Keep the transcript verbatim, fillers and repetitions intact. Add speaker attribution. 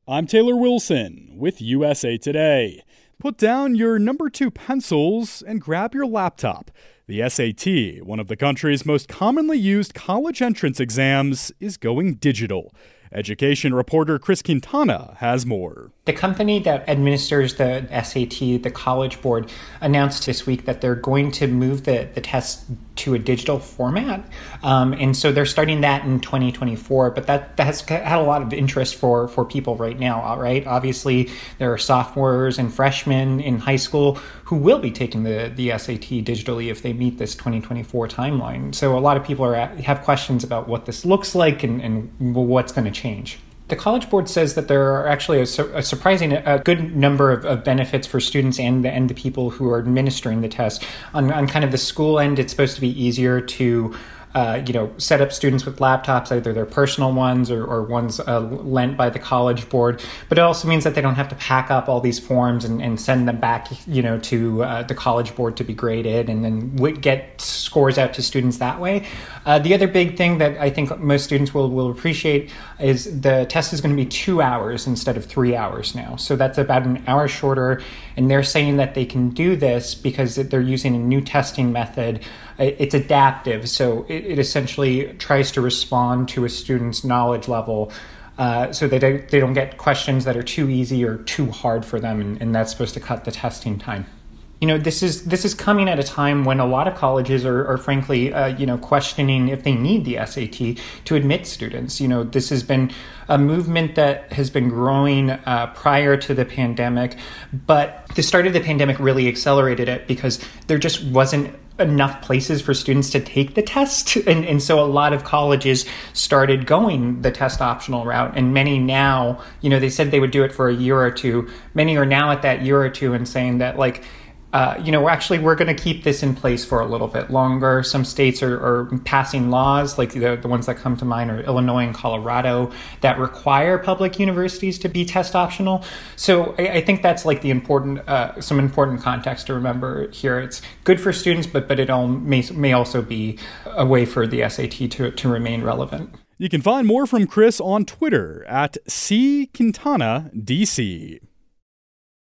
Speaker 1: I'm Taylor Wilson with U S A Today. Put down your number two pencils and grab your laptop. The S A T, one of the country's most commonly used college entrance exams, is going digital. Education reporter Chris Quintana has more.
Speaker 2: The company that administers the S A T, the College Board, announced this week that they're going to move the, the test to a digital format. Um, and so they're starting that in twenty twenty-four. But that, that has had a lot of interest for, for people right now, right? Obviously, there are sophomores and freshmen in high school who will be taking the, the S A T digitally if they meet this twenty twenty-four timeline. So a lot of people are at, have questions about what this looks like and, and what's going to change. The College Board says that there are actually a, su- a surprising, a good number of, of benefits for students and the, and the people who are administering the test. On, on kind of the school end, it's supposed to be easier to Uh, you know, set up students with laptops, either their personal ones or, or ones uh, lent by the College Board. But it also means that they don't have to pack up all these forms and, and send them back, you know, to uh, the College Board to be graded and then w- get scores out to students that way. Uh, the other big thing that I think most students will, will appreciate is the test is going to be two hours instead of three hours now. So that's about an hour shorter. And they're saying that they can do this because they're using a new testing method. It's adaptive, so it, it essentially tries to respond to a student's knowledge level uh, so they don't, they don't get questions that are too easy or too hard for them, and, and that's supposed to cut the testing time. You know, this is this is coming at a time when a lot of colleges are, are frankly, uh, you know, questioning if they need the S A T to admit students. You know, this has been a movement that has been growing uh, prior to the pandemic, but the start of the pandemic really accelerated it because there just wasn't enough places for students to take the test. And, and so a lot of colleges started going the test optional route. And many now, you know, they said they would do it for a year or two. Many are now at that year or two and saying that, like, Uh, you know, actually, we're going to keep this in place for a little bit longer. Some states are, are passing laws, like the, the ones that come to mind are Illinois and Colorado, that require public universities to be test optional. So I, I think that's like the important, uh, some important context to remember here. It's good for students, but but it all may, may also be a way for the S A T to, to remain relevant.
Speaker 1: You can find more from Chris on Twitter at C Quintana D C.